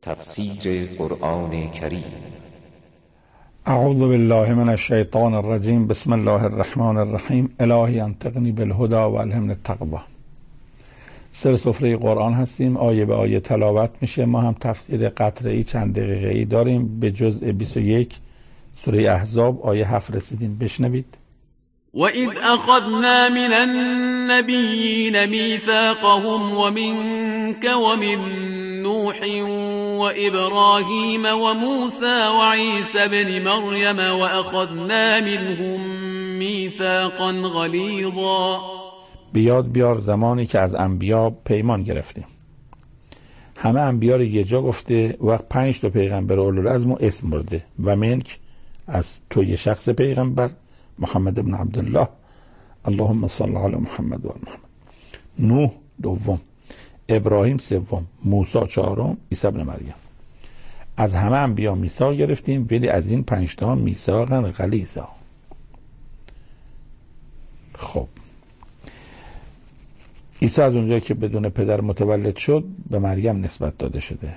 تفسیر قرآن کریم. اعوذ بالله من الشیطان الرجیم. بسم الله الرحمن الرحیم. الهی انطقنی بالهدی و الهمنی التقوی. سر سفره قرآن هستیم، آیه به آیه تلاوت میشه. ما هم تفسیر قطره‌ای چند دقیقه‌ای داریم. به جزء 21 سوره احزاب آیه 7 رسیدیم. بشنوید. وَإِذْ أَخَذْنَا مِنَ النَّبِيِّينَ مِيثَاقَهُمْ وَمِنكَ وَمِن نُّوحٍ وَإِبْرَاهِيمَ وَمُوسَى وَعِيسَى ابْنِ مَرْيَمَ وَأَخَذْنَا مِنْهُم مِّيثَاقًا غَلِيظًا. بیاد بیار زمانی که از انبیا پیمان گرفتیم. همه انبیا رو یه جا گفته، وقت 5 تا پیغمبر اولوالعزم اسم برده. و منک از تو یه شخص پیغمبر محمد ابن عبدالله، اللهم صل علی محمد و آل محمد. نوح دوم، ابراهیم سوم، موسی چهارم، عیسی ابن مریم. از همه انبیا میثاق گرفتیم، ولی از این 5 تا میثاقا غلیظا. خب عیسی از اونجایی که بدون پدر متولد شد به مریم نسبت داده شده.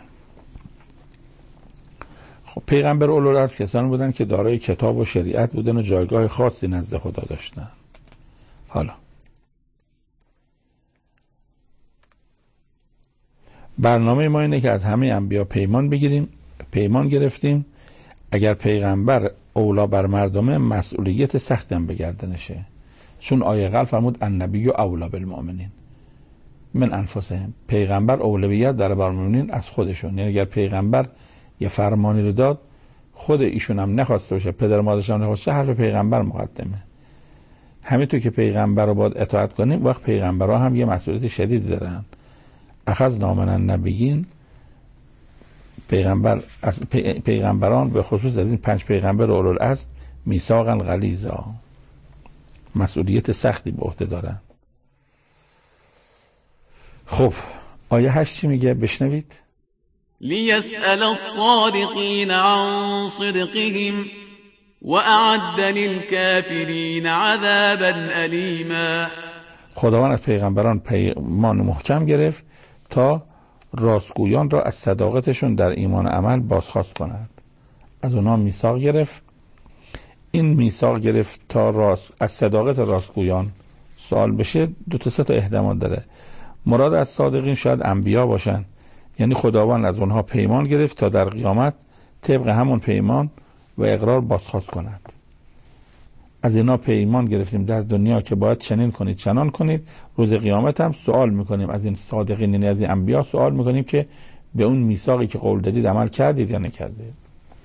خب پیغمبر اولوالعزم کسانی بودن که دارای کتاب و شریعت بودن و جایگاه خاصی نزد خدا داشتن. حالا برنامه ما اینه که از همه انبیا پیمان بگیریم. پیمان گرفتیم اگر پیغمبر اولا بر مردمه، مسئولیت سختی هم به گردنشه، چون آیه قبل فرمود النبی اولا بالمؤمنین من انفسهم. پیغمبر اولویت داره بر مؤمنین از خودشون. یعنی اگر پیغمبر یه فرمانی رو داد، خود ایشون هم نخواسته باشه، پدر مادرش هم نخواسته، حرف پیغمبر مقدمه. همینطور که پیغمبر رو باید اطاعت کنیم، وقت پیغمبرها هم یه مسئولیت شدید دارن. اخذنا من النبیین، پیغمبر از پیغمبران به خصوص از این 5 پیغمبر اولوالعزم میثاقا غلیظا، مسئولیت سختی به عهده دارن. خب آیه 8 چی میگه؟ بشنوید. لِيَسْأَلَ الصَّادِقِينَ عَنْ صِدْقِهِمْ وَأَعَدَّ لِلْكَافِرِينَ عَذَابًا أَلِيمًا. خداوند از پیغمبران پیمان محکم گرفت تا راستگویان را از صداقتشون در ایمان و عمل بازخواست کند. از اونها میثاق گرفت. این میثاق گرفت تا از صداقت راستگویان سوال بشه. 2 تا 3 تا احتمال داره. مراد از صادقین شاید انبیا باشن، یعنی خداوند از اونها پیمان گرفت تا در قیامت طبق همون پیمان و اقرار بازخواست کند. از اینا پیمان گرفتیم در دنیا که باید چنین کنید چنان کنید. روز قیامت هم سوال میکنیم از این صادقین، یعنی از این انبیا سوال میکنیم که به اون میثاقی که قول دادید عمل کردید یا نکردید.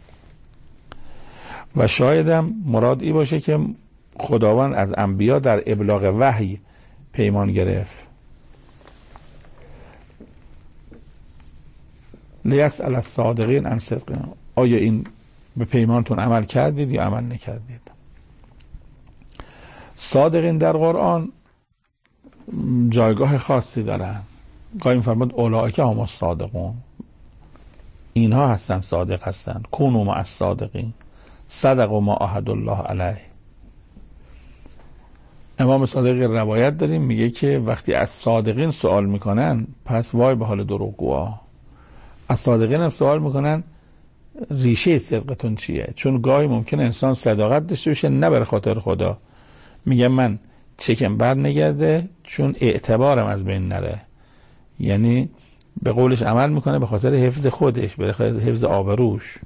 و شاید هم مراد ای باشه که خداوند از انبیا در ابلاغ وحی پیمان گرفت. لیسأل الصادقین عن صدقهم، آیا این به پیمانتون عمل کردید یا عمل نکردید؟ صادقین در قرآن جایگاه خاصی دارن. قائم فرمود اولئک هم الصادقون، اینها هستن صادق هستن. کونوا مع الصادقین صدقوا ما عاهدوا الله علیه. امام صادق روایت داریم میگه که وقتی از صادقین سوال میکنن، پس وای به حال دروغگوها. از صادقین هم سوال میکنن ریشه صدقتون چیه؟ چون گاهی ممکنه انسان صداقت داشته باشه نه بر خاطر خدا، میگه من چکم بر نگرده چون اعتبارم از بین نره، یعنی به قولش عمل میکنه به خاطر حفظ خودش، به خاطر حفظ آبروش.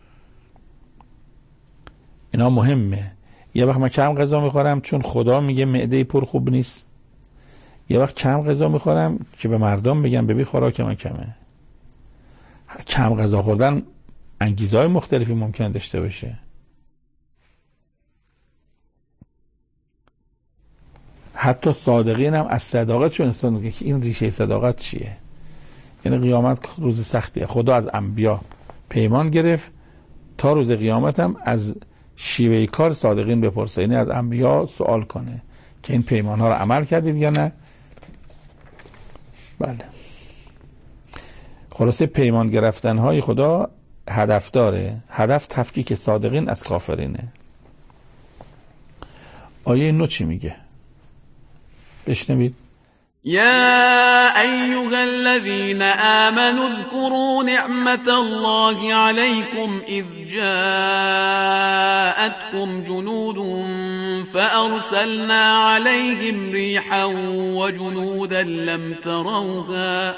اینا مهمه. یه وقت من کم غذا میخورم چون خدا میگه معده پر خوب نیست، یه وقت کم غذا میخورم که به مردم بگم ببین خوراک من کمه. کم غذا خوردن انگیزهای مختلفی ممکن داشته باشه. حتی صادقین هم از صداقتشون انسان میگه که این ریشه صداقت چیه. یعنی قیامت روز سختیه. خدا از انبیا پیمان گرفت تا روز قیامت هم از شیوه کار صادقین بپرسه، یعنی از انبیا سوال کنه که این پیمان ها رو عمل کردید یا نه. بله. خلاصه پیمان گرفتن های خدا هدف داره. هدف تفکیک صادقین از کافرینه. آیه 9 چی میگه؟ بشنوید. يا أيها الذين آمنوا اذكروا نعمة الله عليكم إذ جاءتكم جنود فأرسلنا عليهم ريحا وجنودا لم تروها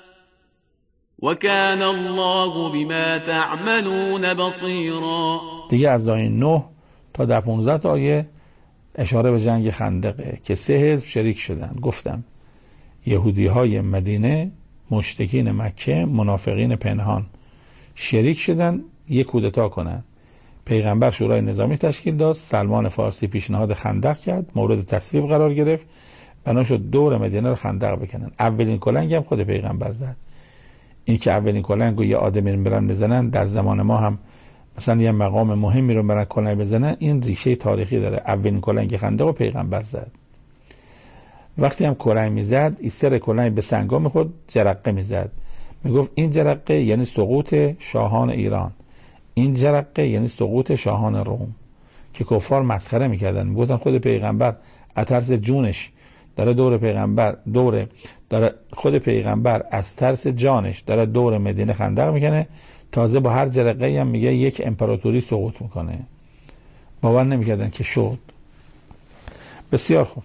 وكان الله بما تعملون بصيرا. دیگه از آیه 9 تا در 15 آیه اشاره به جنگ خندقه که 3 حزب شریک شدن. گفتم یهودی های مدینه، مشرکین مکه، منافقین پنهان شریک شدن یک کودتا کنن. پیغمبر شورای نظامی تشکیل داد، سلمان فارسی پیشنهاد خندق کرد، مورد تصویب قرار گرفت، بنا شد دور مدینه رو خندق بکنن. اولین کلنگ هم خود پیغمبر زد. این که اولین کلنگ رو یه آدمی رو برن بزنن، در زمان ما هم مثلا یه مقام مهمی رو برن کلنگ بزنن، این ریشه تاریخی داره. اولین کلنگ خندق رو پیغمبر زد. وقتی هم کلنگ میزد، این سر کلنگ به سنگام خود جرقه میزد، میگفت این جرقه یعنی سقوط شاهان ایران، این جرقه یعنی سقوط شاهان روم، که کفار مسخره میکردن. میگفتن خود پیغمبر از ترس جونش داره دور پیغمبر داره خود پیغمبر از ترس جانش داره دور مدینه خندق میکنه، تازه با هر جرقه هم میگه یک امپراتوری سقوط میکنه. باور نمیکردن که شد. بسیار خوب.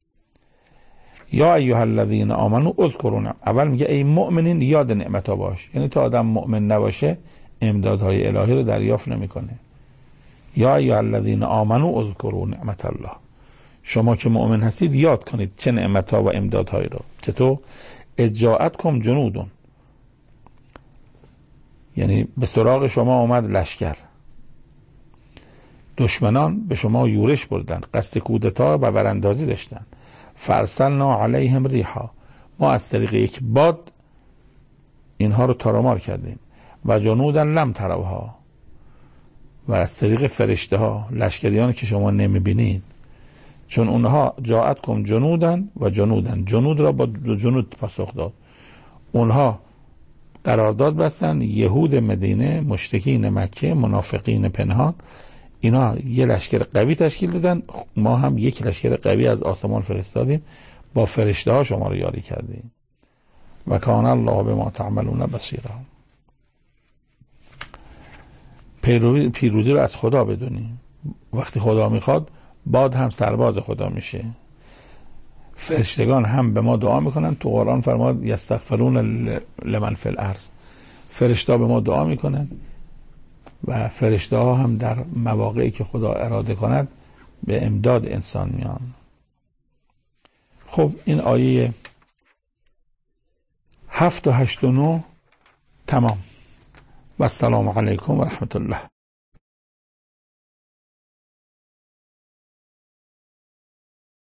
یا ایها الذین آمنوا اذکروا، اول میگه ای مؤمنین یاد نعمت‌ها باش، یعنی تا آدم مؤمن نباشه امدادهای الهی رو دریافت نمیکنه. یا ایها الذین آمنوا اذکروا نعمت الله، شما که مؤمن هستید یاد کنید چه نعمت‌ها و امدادهایی رو. چطور؟ اجاءتکم جنودون، یعنی به سراغ شما اومد لشکر، دشمنان به شما یورش بردن، قصد کودتا و براندازی داشتن. فارسلنا علیهم ریحا، ما از طریق یک باد اینها رو تارمار کردیم. و جنودا لم تروها، و از طریق فرشته ها، لشکریانی که شما نمیبینید، چون اونها جاءتکم جنودن و جنودن، جنود را با جنود پاسخ داد. اونها قرارداد بستن، یهود مدینه، مشرکین مکه، منافقین پنهان، اینا یه لشکر قوی تشکیل دادن، ما هم یک لشکر قوی از آسمان فرستادیم، با فرشته ها شما رو یاری کردیم. و کان الله بما تعملون بصیرا. پیروزی رو از خدا بدونیم. وقتی خدا میخواد باد هم سرباز خدا میشه. فرشتگان هم به ما دعا میکنن. تو قرآن فرماد یستغفرون لمن فی الارض، فرشته به ما دعا میکنن و فرشته ها هم در مواقعی که خدا اراده کند به امداد انسان میان. خب این آیه 7 و 8 و 9 تمام. و السلام علیکم و رحمت الله.